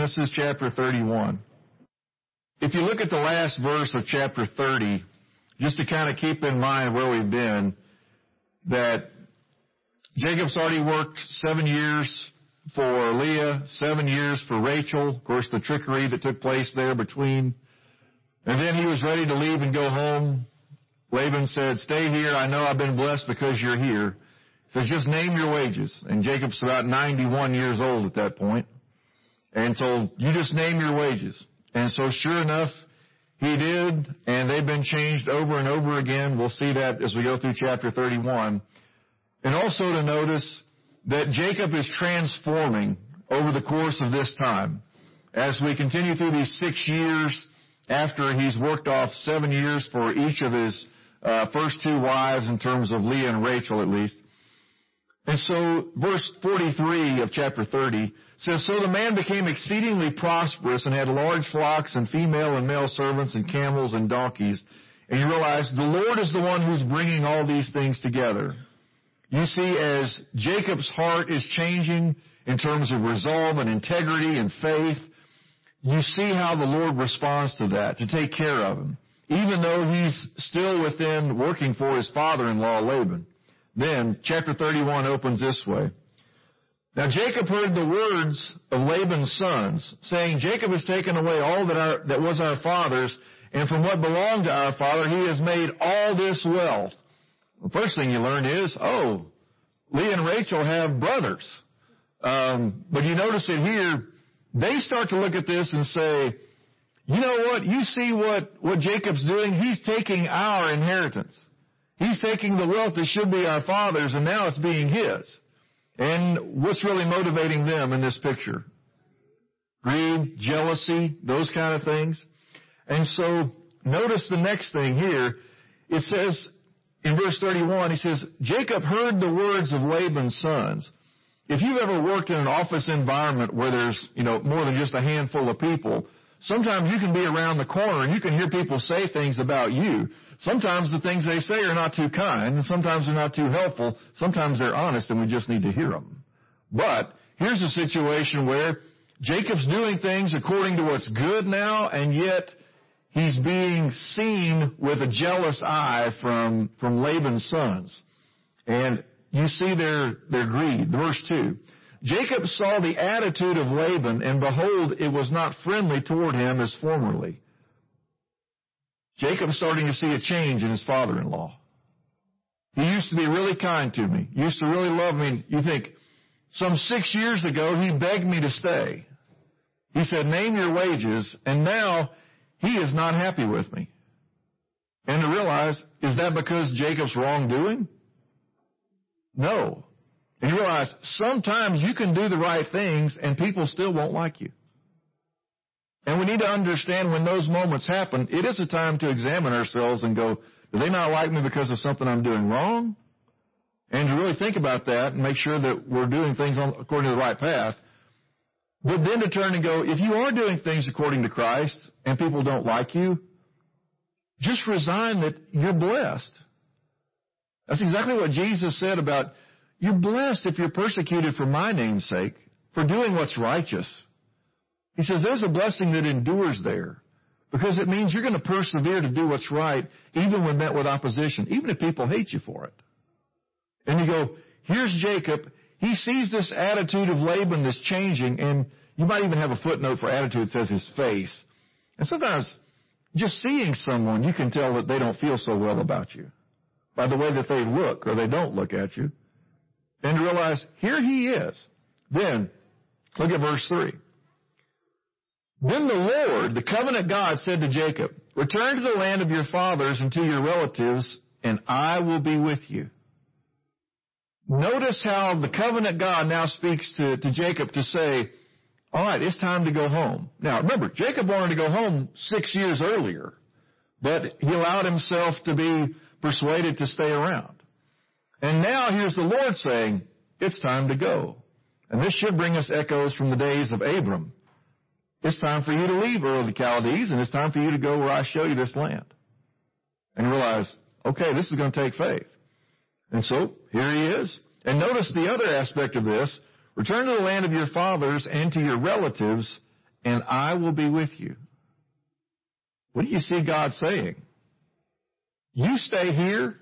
Genesis chapter 31. If you look at the last verse of chapter 30, just to kind of keep in mind where we've been, that Jacob's already worked 7 years for Leah, 7 years for Rachel. Of course, the trickery that took place there between. And then he was ready to leave and go home. Laban said, "Stay here. I know I've been blessed because you're here." He says, "Just name your wages." And Jacob's about 91 years old at that point. And so, "You just name your wages." And so sure enough, he did, and they've been changed over and over again. We'll see that as we go through chapter 31. And also to notice that Jacob is transforming over the course of this time. As we continue through these 6 years after he's worked off 7 years for each of his first 2 wives in terms of Leah and Rachel at least. And so verse 43 of chapter 30 says, "So the man became exceedingly prosperous and had large flocks and female and male servants and camels and donkeys." And you realize the Lord is the one who's bringing all these things together. You see, as Jacob's heart is changing in terms of resolve and integrity and faith, you see how the Lord responds to that, to take care of him, even though he's still within working for his father-in-law, Laban. Then, chapter 31 opens this way. "Now Jacob heard the words of Laban's sons, saying, 'Jacob has taken away all that was our father's, and from what belonged to our father he has made all this wealth.'" The first thing you learn is, Leah and Rachel have brothers. But you notice it here, they start to look at this and say, "You know what? You see what Jacob's doing? He's taking our inheritance. He's taking the wealth that should be our father's, and now it's being his." And what's really motivating them in this picture? Greed, jealousy, those kind of things. And so notice the next thing here. It says in verse 31, he says, "Jacob heard the words of Laban's sons." If you've ever worked in an office environment where there's, more than just a handful of people, sometimes you can be around the corner and you can hear people say things about you. Sometimes the things they say are not too kind, and sometimes they're not too helpful. Sometimes they're honest, and we just need to hear them. But here's a situation where Jacob's doing things according to what's good now, and yet he's being seen with a jealous eye from Laban's sons. And you see their greed. Verse 2. "Jacob saw the attitude of Laban, and behold, it was not friendly toward him as formerly." Jacob's starting to see a change in his father-in-law. He used to be really kind to me. He used to really love me. You think, some 6 years ago, he begged me to stay. He said, "Name your wages," and now he is not happy with me. And to realize, is that because Jacob's wrongdoing? No. And you realize, sometimes you can do the right things and people still won't like you. And we need to understand when those moments happen, it is a time to examine ourselves and go, do they not like me because of something I'm doing wrong? And to really think about that and make sure that we're doing things according to the right path. But then to turn and go, if you are doing things according to Christ and people don't like you, just resign that you're blessed. That's exactly what Jesus said about, you're blessed if you're persecuted for my name's sake, for doing what's righteous. He says there's a blessing that endures there, because it means you're going to persevere to do what's right, even when met with opposition, even if people hate you for it. And you go, here's Jacob. He sees this attitude of Laban that's changing, and you might even have a footnote for attitude that says his face. And sometimes just seeing someone, you can tell that they don't feel so well about you by the way that they look or they don't look at you. And to realize, here he is. Then, look at verse 3. Then the Lord, the covenant God, said to Jacob, return to the land of your fathers and to your relatives, and I will be with you. Notice how the covenant God now speaks to Jacob to say, all right, it's time to go home. Now, remember, Jacob wanted to go home 6 years earlier, but he allowed himself to be persuaded to stay around. And now here's the Lord saying, it's time to go. And this should bring us echoes from the days of Abram. It's time for you to leave Ur of the Chaldees, and it's time for you to go where I show you this land. And realize, okay, this is going to take faith. And so, here he is. And notice the other aspect of this. Return to the land of your fathers and to your relatives, and I will be with you. What do you see God saying? You stay here,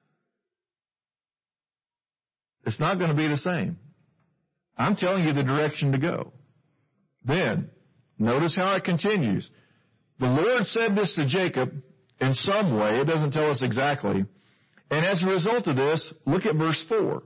it's not going to be the same. I'm telling you the direction to go. Then, notice how it continues. The Lord said this to Jacob in some way. It doesn't tell us exactly. And as a result of this, look at verse 4.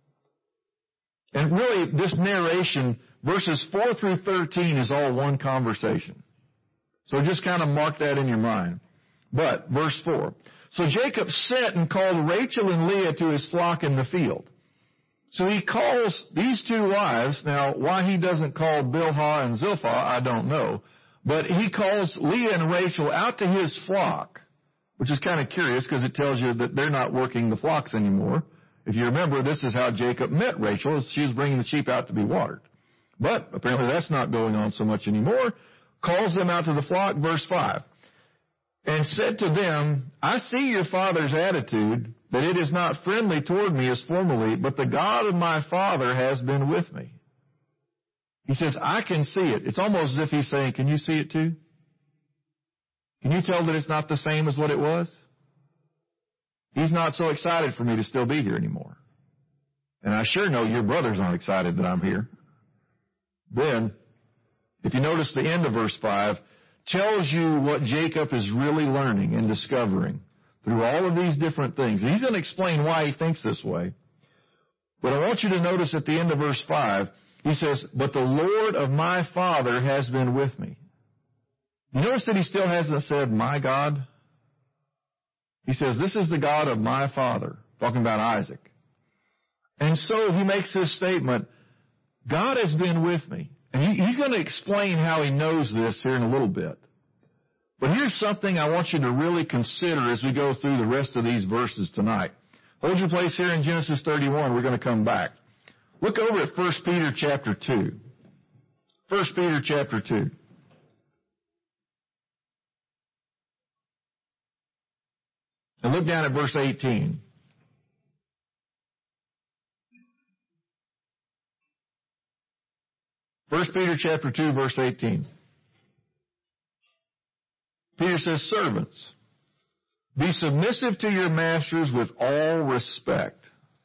And really, this narration, verses 4 through 13, is all one conversation. So just kind of mark that in your mind. But, verse 4. So Jacob sent and called Rachel and Leah to his flock in the field. So he calls these two wives. Now, why he doesn't call Bilhah and Zilpah, I don't know. But he calls Leah and Rachel out to his flock, which is kind of curious because it tells you that they're not working the flocks anymore. If you remember, this is how Jacob met Rachel. She was bringing the sheep out to be watered. But apparently that's not going on so much anymore. Calls them out to the flock, verse 5. And said to them, I see your father's attitude, that it is not friendly toward me as formerly, but the God of my father has been with me. He says, I can see it. It's almost as if he's saying, can you see it too? Can you tell that it's not the same as what it was? He's not so excited for me to still be here anymore. And I sure know your brothers aren't excited that I'm here. Then, if you notice the end of verse 5, tells you what Jacob is really learning and discovering through all of these different things. He's going to explain why he thinks this way. But I want you to notice at the end of verse 5, he says, but the Lord of my father has been with me. You notice that he still hasn't said, my God? He says, this is the God of my father, talking about Isaac. And so he makes this statement, God has been with me. And he's going to explain how he knows this here in a little bit. But here's something I want you to really consider as we go through the rest of these verses tonight. Hold your place here in Genesis 31. We're going to come back. Look over at 1 Peter chapter 2. 1 Peter chapter 2. And look down at verse 18. First Peter chapter 2, verse 18. Peter says, servants, be submissive to your masters with all respect,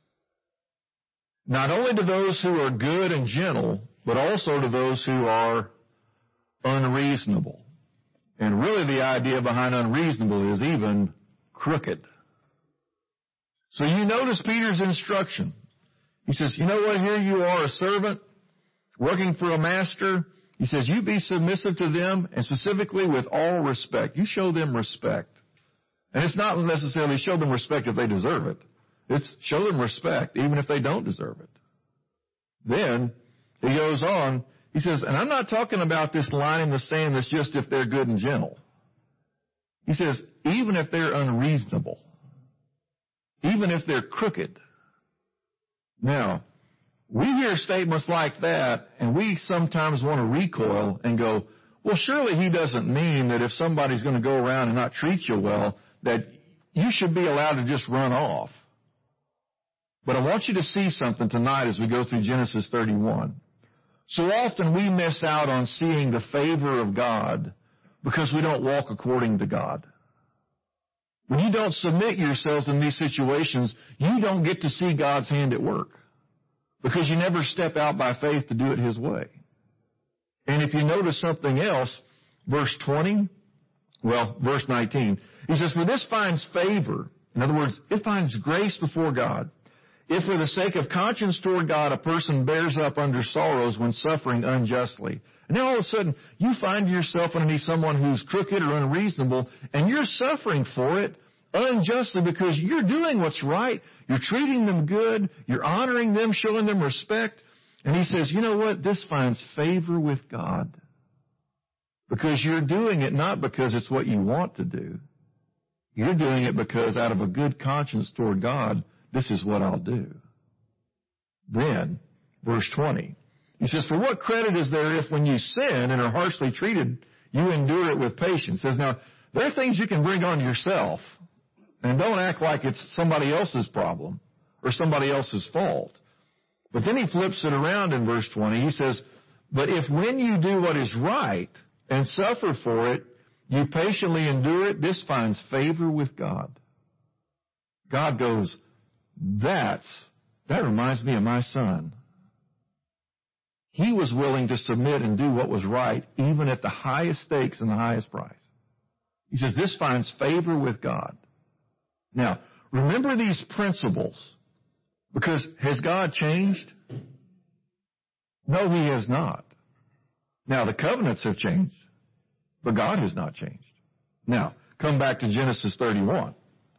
not only to those who are good and gentle, but also to those who are unreasonable. And really the idea behind unreasonable is even crooked. So you notice Peter's instruction. He says, you know what, here you are a servant, working for a master. He says, you be submissive to them, and specifically with all respect. You show them respect. And it's not necessarily show them respect if they deserve it. It's show them respect even if they don't deserve it. Then he goes on, he says, and I'm not talking about this line in the sand that's just if they're good and gentle. He says, even if they're unreasonable, even if they're crooked. Now, we hear statements like that, and we sometimes want to recoil and go, well, surely he doesn't mean that if somebody's going to go around and not treat you well, that you should be allowed to just run off. But I want you to see something tonight as we go through Genesis 31. So often we miss out on seeing the favor of God because we don't walk according to God. When you don't submit yourselves in these situations, you don't get to see God's hand at work because you never step out by faith to do it His way. And if you notice something else, verse 19, he says, for this finds favor. In other words, it finds grace before God. If for the sake of conscience toward God, a person bears up under sorrows when suffering unjustly. And now all of a sudden, you find yourself underneath someone who's crooked or unreasonable, and you're suffering for it unjustly because you're doing what's right. You're treating them good. You're honoring them, showing them respect. And he says, you know what? This finds favor with God. Because you're doing it not because it's what you want to do. You're doing it because out of a good conscience toward God, this is what I'll do. Then, verse 20, he says, for what credit is there if when you sin and are harshly treated, you endure it with patience? He says, now, there are things you can bring on yourself, and don't act like it's somebody else's problem or somebody else's fault. But then he flips it around in verse 20. He says, But if when you do what is right and suffer for it, you patiently endure it, this finds favor with God. God goes, that reminds me of my son. He was willing to submit and do what was right, even at the highest stakes and the highest price. He says, this finds favor with God. Now, remember these principles, because has God changed? No, He has not. Now, the covenants have changed, but God has not changed. Now, come back to Genesis 31.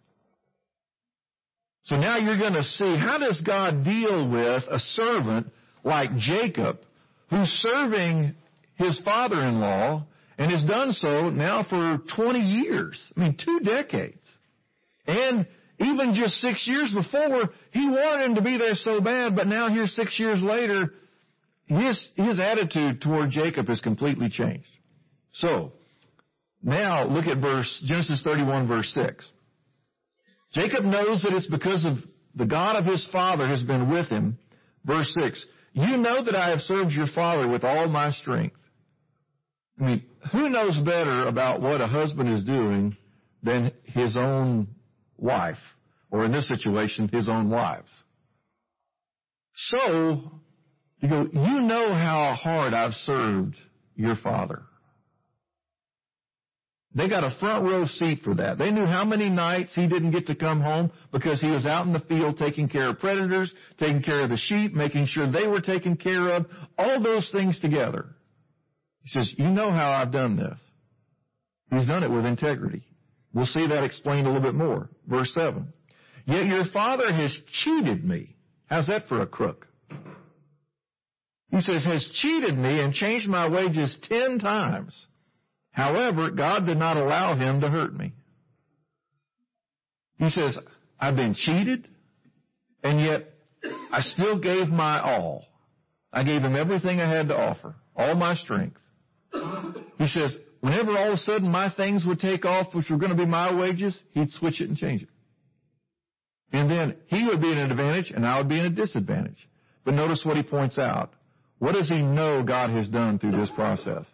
So now you're going to see, how does God deal with a servant like Jacob, who's serving his father-in-law and has done so now for 20 years. 2 decades. And even just 6 years before, he wanted him to be there so bad, but now here 6 years later, his attitude toward Jacob has completely changed. So, now look at Genesis 31, verse 6. Jacob knows that it's because of the God of his father has been with him. Verse 6, you know that I have served your father with all my strength. Who knows better about what a husband is doing than his own wife, or in this situation, his own wives? So, you know how hard I've served your father. They got a front row seat for that. They knew how many nights he didn't get to come home because he was out in the field taking care of predators, taking care of the sheep, making sure they were taken care of, all those things together. He says, you know how I've done this. He's done it with integrity. We'll see that explained a little bit more. Verse 7. Yet your father has cheated me. How's that for a crook? He says, has cheated me and changed my wages 10 times. However, God did not allow him to hurt me. He says, I've been cheated, and yet I still gave my all. I gave him everything I had to offer, all my strength. He says, whenever all of a sudden my things would take off, which were going to be my wages, he'd switch it and change it. And then he would be in an advantage, and I would be in a disadvantage. But notice what he points out. What does he know God has done through this process?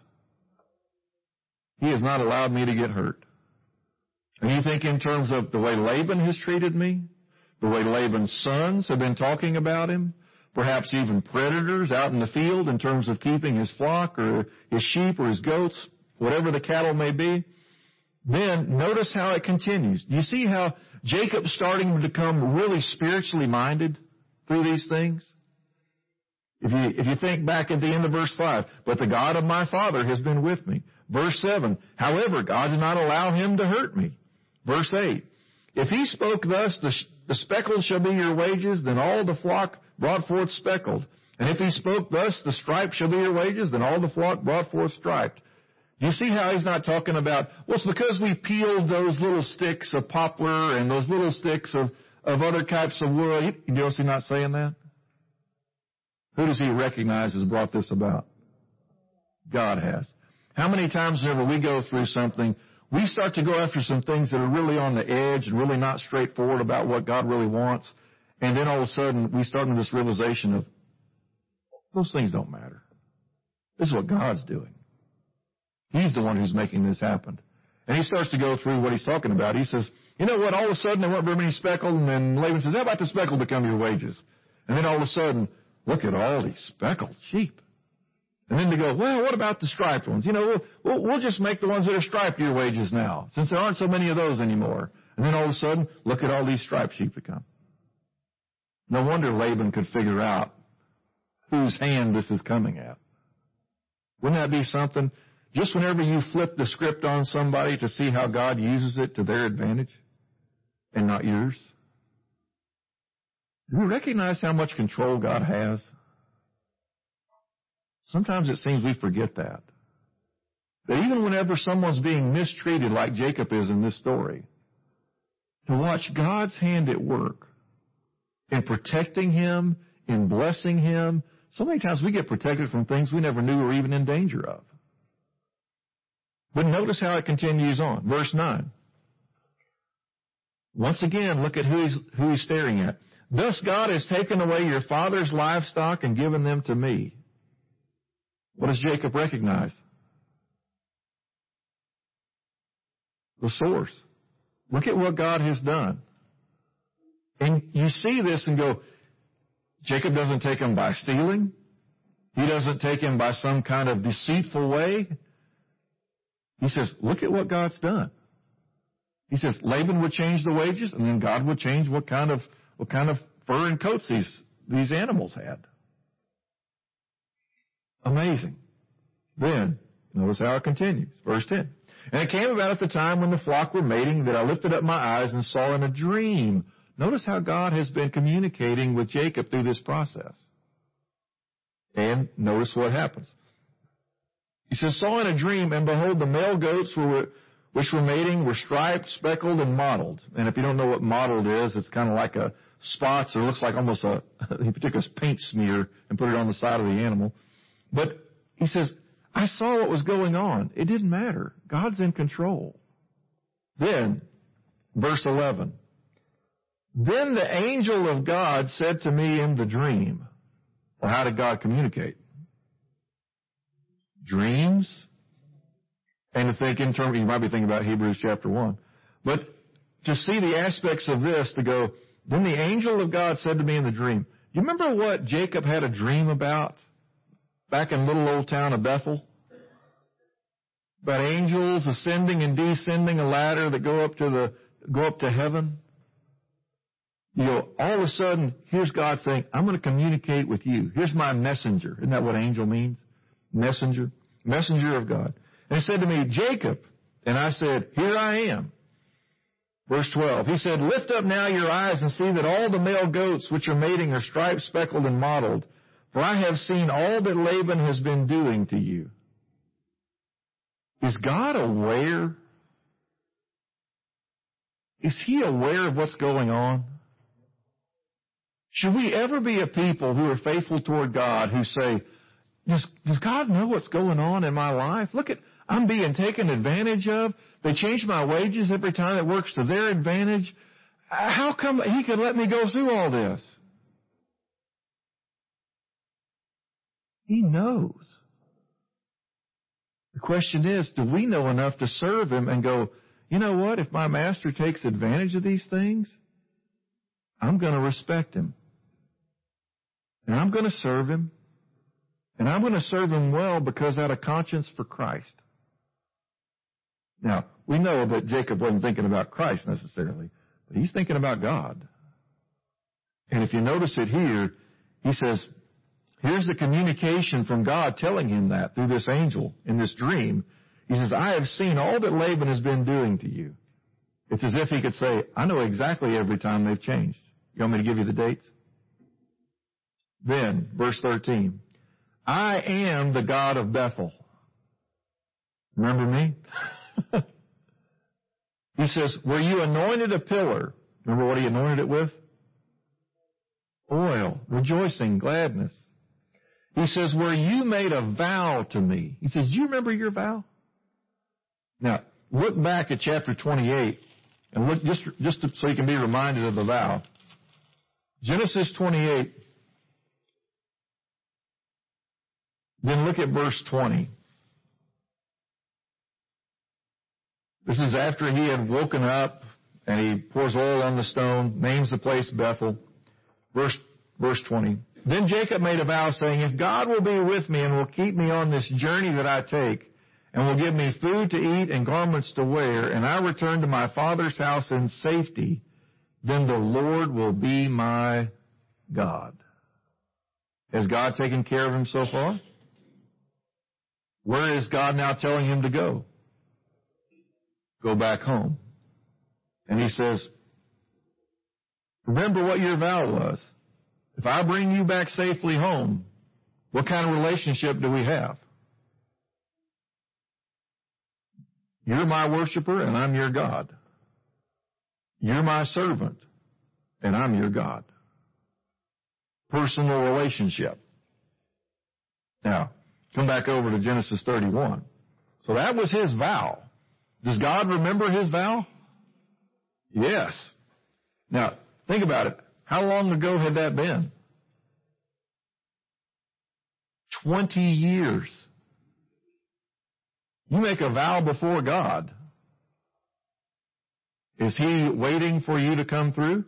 He has not allowed me to get hurt. And you think in terms of the way Laban has treated me, the way Laban's sons have been talking about him, perhaps even predators out in the field in terms of keeping his flock or his sheep or his goats, whatever the cattle may be, then notice how it continues. Do you see how Jacob's starting to become really spiritually minded through these things? If you think back at the end of verse 5, but the God of my father has been with me. Verse 7, however, God did not allow him to hurt me. Verse 8, if he spoke thus, the speckled shall be your wages, then all the flock brought forth speckled. And if he spoke thus, the striped shall be your wages, then all the flock brought forth striped. Do you see how he's not talking about, well, it's because we peeled those little sticks of poplar and those little sticks of other types of wood. You notice he's not saying that? Who does he recognize has brought this about? God has. How many times whenever we go through something, we start to go after some things that are really on the edge and really not straightforward about what God really wants, and then all of a sudden we start with this realization of, those things don't matter. This is what God's doing. He's the one who's making this happen. And he starts to go through what he's talking about. He says, you know what, all of a sudden there weren't very many speckled, and then Laban says, how about the speckled become your wages? And then all of a sudden, look at all these speckled sheep. And then they go, well, what about the striped ones? We'll just make the ones that are striped your wages now, since there aren't so many of those anymore. And then all of a sudden, look at all these striped sheep that come. No wonder Laban could figure out whose hand this is coming at. Wouldn't that be something? Just whenever you flip the script on somebody to see how God uses it to their advantage and not yours. Do you recognize how much control God has? Sometimes it seems we forget that. That even whenever someone's being mistreated like Jacob is in this story, to watch God's hand at work in protecting him, in blessing him. So many times we get protected from things we never knew were even in danger of. But notice how it continues on. Verse 9. Once again, look at who he's staring at. Thus God has taken away your father's livestock and given them to me. What does Jacob recognize? The source. Look at what God has done. And you see this and go, Jacob doesn't take him by stealing. He doesn't take him by some kind of deceitful way. He says, look at what God's done. He says Laban would change the wages, and then God would change what kind of fur and coats these animals had. Amazing. Then, notice how it continues. Verse 10. And it came about at the time when the flock were mating that I lifted up my eyes and saw in a dream. Notice how God has been communicating with Jacob through this process. And notice what happens. He says, saw in a dream, and behold, the male goats which were mating were striped, speckled, and mottled. And if you don't know what mottled is, it's kind of like a spots, or looks like almost he took a paint smear and put it on the side of the animal. But he says, I saw what was going on. It didn't matter. God's in control. Then, verse 11. Then the angel of God said to me in the dream. Well, how did God communicate? Dreams? And to think in terms, you might be thinking about Hebrews chapter 1. But to see the aspects of this, to go, then the angel of God said to me in the dream. You remember what Jacob had a dream about back in little old town of Bethel? About angels ascending and descending a ladder that go up to heaven. You know, all of a sudden, here's God saying, I'm going to communicate with you. Here's my messenger. Isn't that what angel means? Messenger. Messenger of God. And he said to me, Jacob. And I said, here I am. Verse 12. He said, lift up now your eyes and see that all the male goats which are mating are striped, speckled, and mottled. For I have seen all that Laban has been doing to you. Is God aware? Is He aware of what's going on? Should we ever be a people who are faithful toward God, who say, does God know what's going on in my life? Look at, I'm being taken advantage of. They change my wages every time it works to their advantage. How come He could let me go through all this? He knows. The question is, do we know enough to serve Him and go, you know what, if my master takes advantage of these things, I'm going to respect him. And I'm going to serve him. And I'm going to serve him well because out of conscience for Christ. Now, we know that Jacob wasn't thinking about Christ necessarily, but he's thinking about God. And if you notice it here, he says, here's the communication from God telling him that through this angel in this dream. He says, I have seen all that Laban has been doing to you. It's as if he could say, I know exactly every time they've changed. You want me to give you the dates? Then, verse 13, I am the God of Bethel. Remember me? He says, where you anointed a pillar. Remember what he anointed it with? Oil, rejoicing, gladness. He says, where you made a vow to me. He says, do you remember your vow? Now, look back at chapter 28 and look just so you can be reminded of the vow. Genesis 28. Then look at verse 20. This is after he had woken up and he pours oil on the stone, names the place Bethel. Verse 20. Then Jacob made a vow saying, if God will be with me and will keep me on this journey that I take, and will give me food to eat and garments to wear, and I return to my father's house in safety, then the Lord will be my God. Has God taken care of him so far? Where is God now telling him to go? Go back home. And he says, remember what your vow was. If I bring you back safely home, what kind of relationship do we have? You're my worshiper and I'm your God. You're my servant and I'm your God. Personal relationship. Now, come back over to Genesis 31. So that was his vow. Does God remember his vow? Yes. Now, think about it. How long ago had that been? 20 years. You make a vow before God. Is He waiting for you to come through?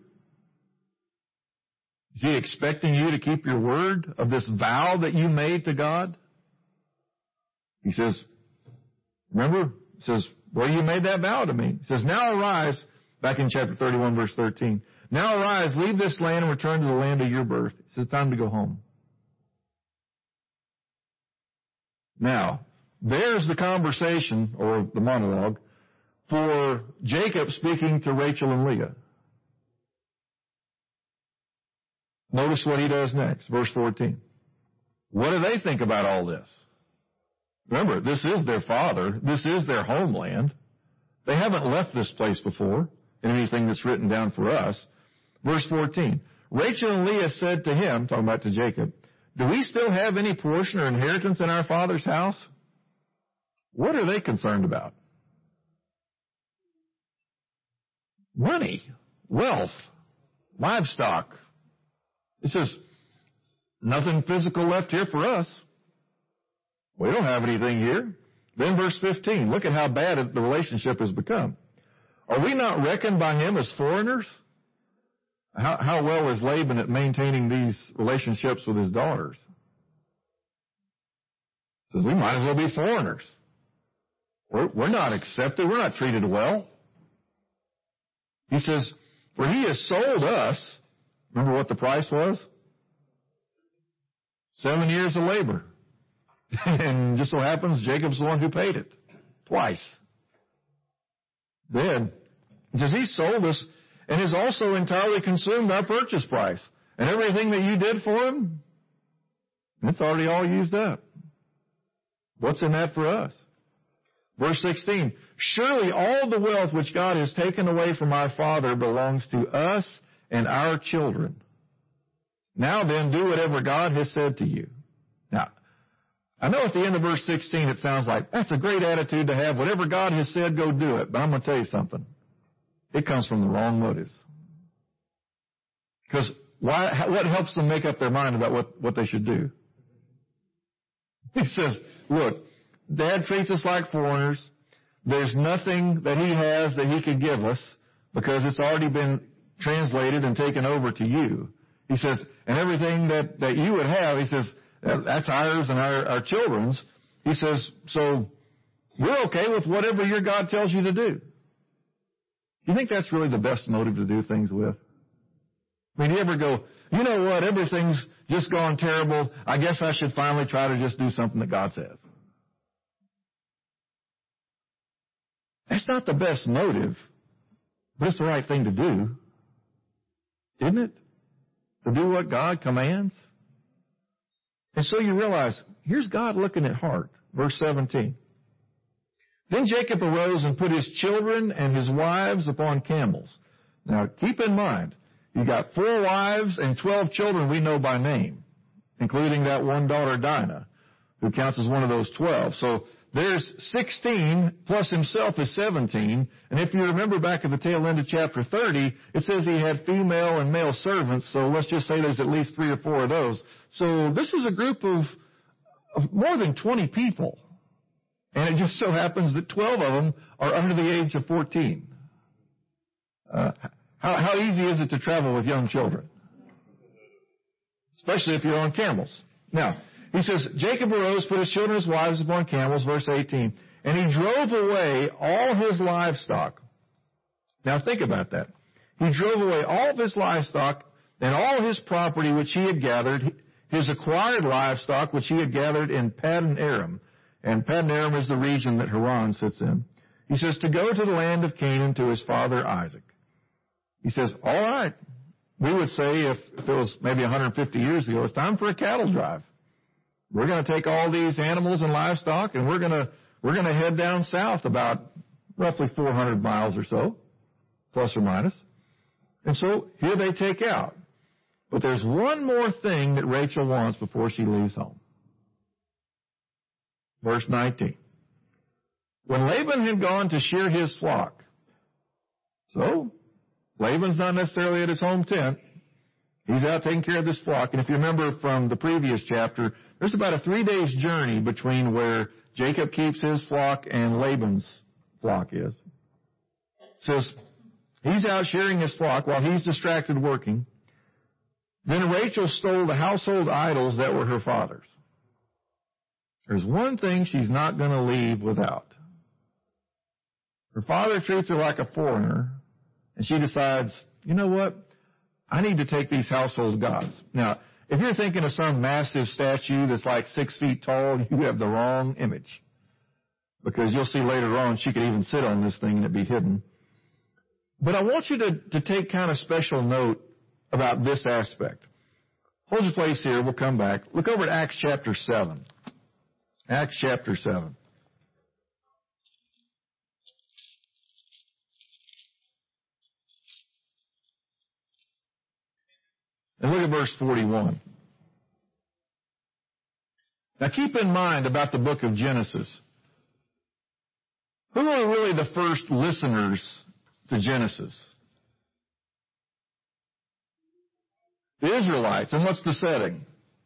Is He expecting you to keep your word of this vow that you made to God? He says, remember, he says, well, you made that vow to me. He says, now arise, back in chapter 31, verse 13. Now arise, leave this land and return to the land of your birth. He says, time to go home. Now, there's the conversation, or the monologue, for Jacob speaking to Rachel and Leah. Notice what he does next, verse 14. What do they think about all this? Remember, this is their father. This is their homeland. They haven't left this place before in anything that's written down for us. Verse 14. Rachel and Leah said to him, talking about to Jacob, do we still have any portion or inheritance in our father's house? What are they concerned about? Money, wealth, livestock. It says, nothing physical left here for us. We don't have anything here. Then verse 15, look at how bad the relationship has become. Are we not reckoned by him as foreigners? How well is Laban at maintaining these relationships with his daughters? He says, we might as well be foreigners. We're not accepted. We're not treated well. He says, for he has sold us. Remember what the price was? 7 years of labor. And just so happens Jacob's the one who paid it. Twice. Then, he says, he sold us and has also entirely consumed our purchase price. And everything that you did for him, it's already all used up. What's in that for us? Verse 16, surely all the wealth which God has taken away from our father belongs to us and our children. Now then, do whatever God has said to you. Now, I know at the end of verse 16 it sounds like, that's a great attitude to have. Whatever God has said, go do it. But I'm going to tell you something. It comes from the wrong motives. Because what helps them make up their mind about what they should do? He says, look, Dad treats us like foreigners. There's nothing that he has that he could give us because it's already been translated and taken over to you. He says, and everything that you would have, he says, that's ours and our children's. He says, so we're okay with whatever your God tells you to do. You think that's really the best motive to do things with? I mean, you ever go, you know what, everything's just gone terrible. I guess I should finally try to just do something that God says. That's not the best motive, but it's the right thing to do, isn't it? To do what God commands. And so you realize, here's God looking at heart. Verse 17. Then Jacob arose and put his children and his wives upon camels. Now keep in mind, you got 4 wives and 12 children we know by name, including that one daughter Dinah, who counts as one of those 12. So there's 16, plus himself is 17. And if you remember back at the tail end of chapter 30, it says he had female and male servants. So let's just say there's at least 3 or 4 of those. So this is a group of more than 20 people. And it just so happens that 12 of them are under the age of 14. How easy is it to travel with young children? Especially if you're on camels. Now, he says, Jacob arose, put his children and his wives upon camels, verse 18, and he drove away all his livestock. Now think about that. He drove away all of his livestock and all his property which he had gathered, his acquired livestock which he had gathered in Paddan Aram. And Paddan Aram is the region that Haran sits in. He says, to go to the land of Canaan to his father Isaac. He says, all right. We would say if it was maybe 150 years ago, it's time for a cattle drive. We're going to take all these animals and livestock and we're going to head down south about roughly 400 miles or so, plus or minus. And so here they take out. But there's one more thing that Rachel wants before she leaves home. Verse 19. When Laban had gone to shear his flock, so Laban's not necessarily at his home tent. He's out taking care of this flock. And if you remember from the previous chapter, there's about a 3 days journey between where Jacob keeps his flock and Laban's flock is. It says, he's out shearing his flock while he's distracted working. Then Rachel stole the household idols that were her father's. There's one thing she's not going to leave without. Her father treats her like a foreigner, and she decides, you know what? I need to take these household gods. Now, if you're thinking of some massive statue that's like 6 feet tall, you have the wrong image. Because you'll see later on she could even sit on this thing and it'd be hidden. But I want you to take kind of special note about this aspect. Hold your place here. We'll come back. Look over at Acts chapter 7. Acts chapter 7. And look at verse 41. Now keep in mind about the book of Genesis. Who are really the first listeners to Genesis? The Israelites. And what's the setting?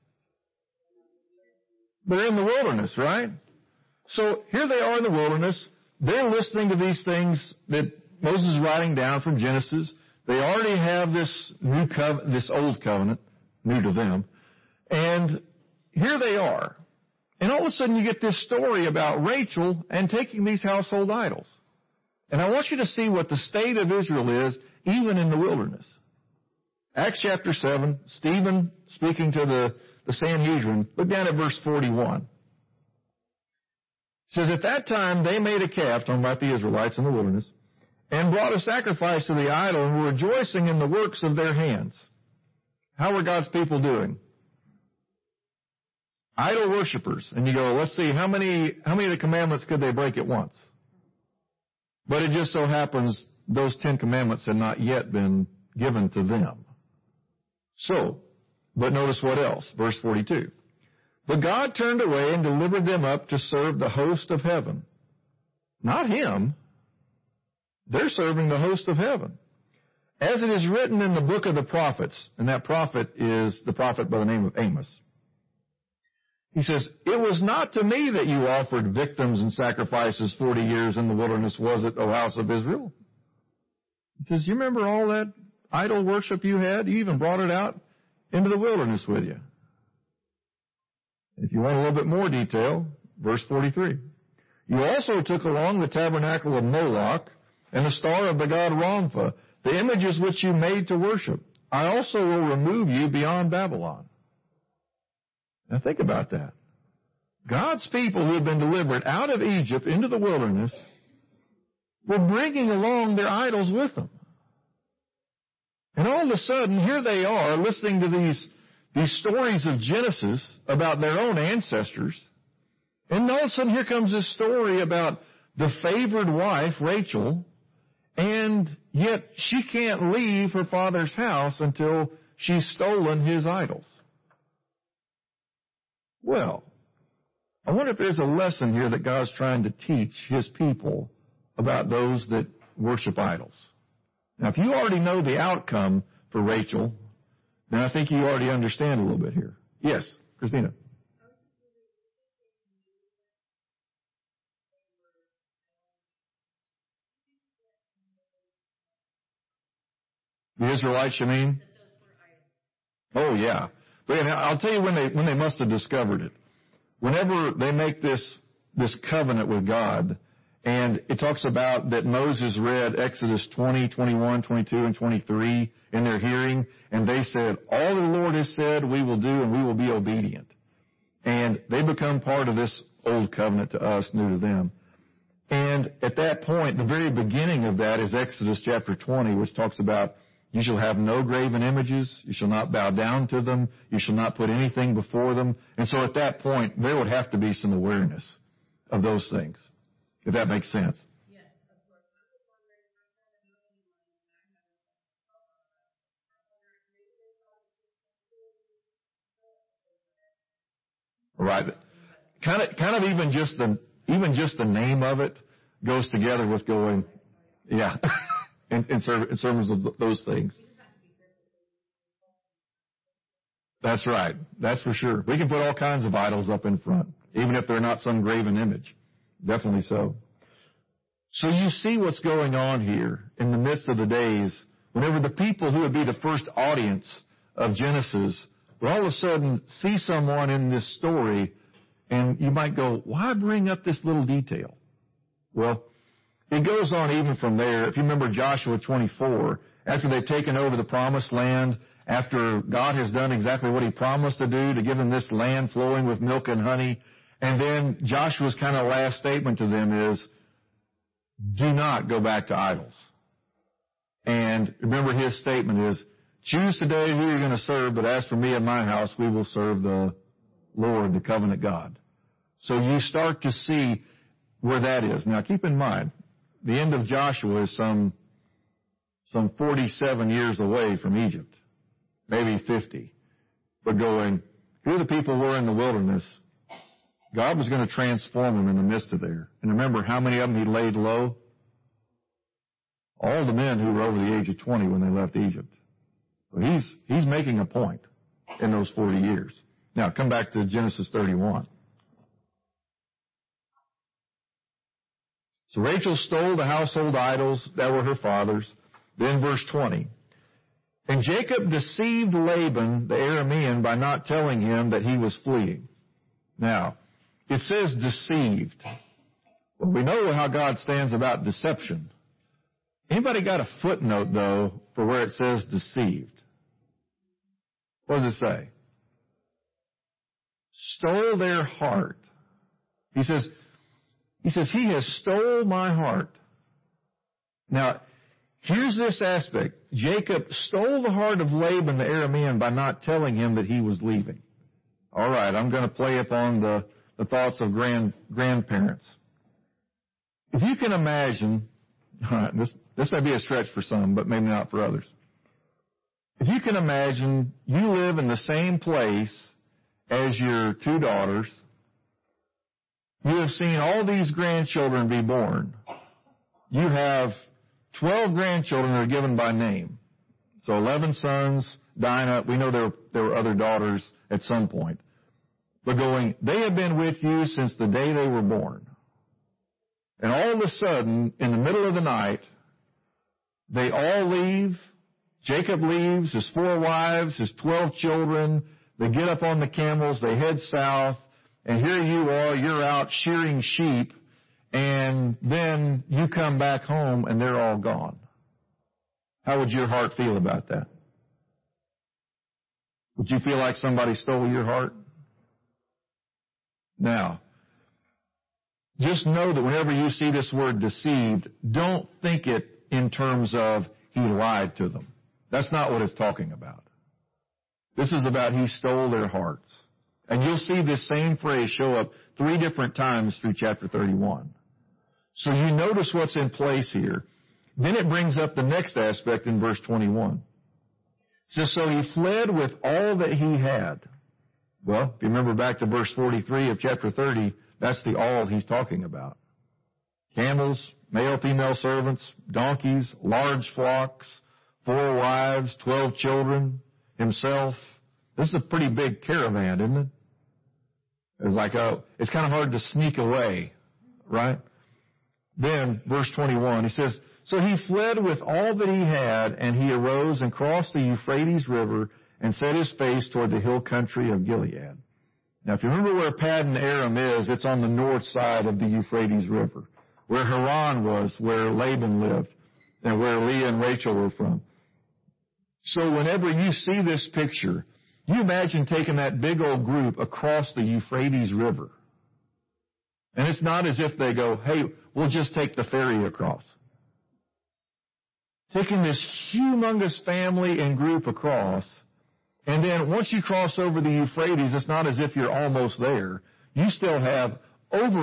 They're in the wilderness, right? So here they are in the wilderness. They're listening to these things that Moses is writing down from Genesis. They already have this this old covenant, new to them. And here they are. And all of a sudden you get this story about Rachel and taking these household idols. And I want you to see what the state of Israel is, even in the wilderness. Acts chapter 7, Stephen speaking to the Sanhedrin. Look down at verse 41. It says, at that time they made a calf, talking about the Israelites in the wilderness, and brought a sacrifice to the idol and were rejoicing in the works of their hands. How were God's people doing? Idol worshipers. And you go, let's see, how many of the commandments could they break at once? But it just so happens those 10 commandments had not yet been given to them. So, but notice what else, verse 42. But God turned away and delivered them up to serve the host of heaven. Not him. They're serving the host of heaven. As it is written in the book of the prophets, and that prophet is the prophet by the name of Amos. He says, it was not to me that you offered victims and sacrifices 40 years in the wilderness, was it, O house of Israel? He says, you remember all that idol worship you had? You even brought it out into the wilderness with you. If you want a little bit more detail, verse 43. You also took along the tabernacle of Moloch and the star of the god Rompha, the images which you made to worship. I also will remove you beyond Babylon. Now think about that. God's people who have been delivered out of Egypt into the wilderness were bringing along their idols with them. And all of a sudden, here they are listening to these stories of Genesis about their own ancestors. And all of a sudden, here comes this story about the favored wife, Rachel, and yet she can't leave her father's house until she's stolen his idols. Well, I wonder if there's a lesson here that God's trying to teach His people about those that worship idols. Now, if you already know the outcome for Rachel, then I think you already understand a little bit here. Yes, Christina. The Israelites, you mean? Oh, yeah. But I'll tell you when they must have discovered it. Whenever they make this covenant with God, and it talks about that Moses read Exodus 20, 21, 22, and 23 in their hearing, and they said, all the Lord has said we will do, and we will be obedient. And they become part of this old covenant to us, new to them. And at that point, the very beginning of that is Exodus chapter 20, which talks about you shall have no graven images. You shall not bow down to them. You shall not put anything before them. And so at that point, there would have to be some awareness of those things, if that makes sense. Yes, of course. Right. Kind of even just the name of it goes together with going, yeah. In terms of those things. That's right. That's for sure. We can put all kinds of idols up in front, even if they're not some graven image. Definitely so. So you see what's going on here in the midst of the days, whenever the people who would be the first audience of Genesis would all of a sudden see someone in this story, and you might go, why bring up this little detail? Well, it goes on even from there. If you remember Joshua 24, after they've taken over the promised land, after God has done exactly what He promised to do, to give them this land flowing with milk and honey, and then Joshua's kind of last statement to them is, do not go back to idols. And remember his statement is, choose today who you're going to serve, but as for me and my house, we will serve the Lord, the covenant God. So you start to see where that is. Now keep in mind, the end of Joshua is some 47 years away from Egypt. Maybe 50. But going, here the people were in the wilderness. God was going to transform them in the midst of there. And remember how many of them He laid low? All the men who were over the age of 20 when they left Egypt. So he's making a point in those 40 years. Now come back to Genesis 31. So Rachel stole the household idols that were her father's. Then verse 20. And Jacob deceived Laban the Aramean by not telling him that he was fleeing. Now, it says deceived. Well, we know how God stands about deception. Anybody got a footnote, though, for where it says deceived? What does it say? Stole their heart. He says, he has stole my heart. Now, here's this aspect. Jacob stole the heart of Laban the Aramean by not telling him that he was leaving. All right, I'm going to play upon the thoughts of grandparents. If you can imagine, all right, this may be a stretch for some, but maybe not for others. If you can imagine, you live in the same place as your two daughters. You have seen all these grandchildren be born. You have 12 grandchildren that are given by name. So 11 sons, Dinah. We know there were other daughters at some point. But going, they have been with you since the day they were born. And all of a sudden, in the middle of the night, they all leave. Jacob leaves, his 4 wives, his 12 children. They get up on the camels, they head south, and here you are, you're out shearing sheep, and then you come back home and they're all gone. How would your heart feel about that? Would you feel like somebody stole your heart? Now, just know that whenever you see this word deceived, don't think it in terms of he lied to them. That's not what it's talking about. This is about he stole their hearts. And you'll see this same phrase show up 3 different times through chapter 31. So you notice what's in place here. Then it brings up the next aspect in verse 21. It says, so he fled with all that he had. Well, if you remember back to verse 43 of chapter 30, that's the all he's talking about. Camels, male, female servants, donkeys, large flocks, 4 wives, 12 children, himself. This is a pretty big caravan, isn't it? It's kind of hard to sneak away, right? Then, verse 21, he says, so he fled with all that he had, and he arose and crossed the Euphrates River and set his face toward the hill country of Gilead. Now, if you remember where Paddan Aram is, it's on the north side of the Euphrates River, where Haran was, where Laban lived, and where Leah and Rachel were from. So whenever you see this picture, you imagine taking that big old group across the Euphrates River. And it's not as if they go, hey, we'll just take the ferry across. Taking this humongous family and group across, and then once you cross over the Euphrates, it's not as if you're almost there. You still have over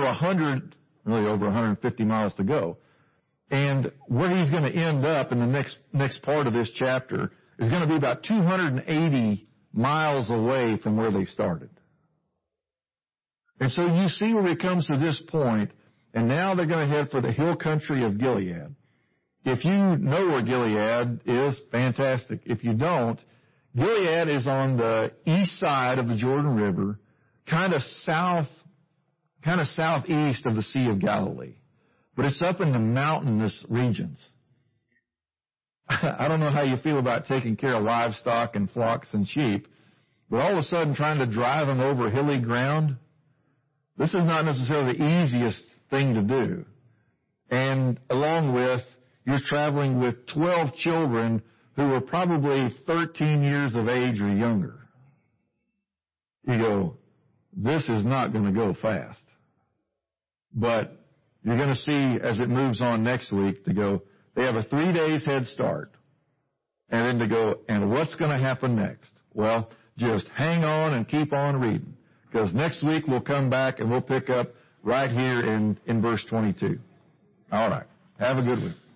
150 miles to go. And where he's going to end up in the next part of this chapter is going to be about 280 miles away from where they started. And so you see where it comes to this point, and now they're going to head for the hill country of Gilead. If you know where Gilead is, fantastic. If you don't, Gilead is on the east side of the Jordan River, kind of southeast of the Sea of Galilee. But it's up in the mountainous regions. I don't know how you feel about taking care of livestock and flocks and sheep, but all of a sudden trying to drive them over hilly ground, this is not necessarily the easiest thing to do. And along with, you're traveling with 12 children who were probably 13 years of age or younger. You go, this is not going to go fast. But you're going to see as it moves on next week to go, they have a 3 days head start. And then to go, and what's going to happen next? Well, just hang on and keep on reading. Because next week we'll come back and we'll pick up right here in verse 22. All right. Have a good week.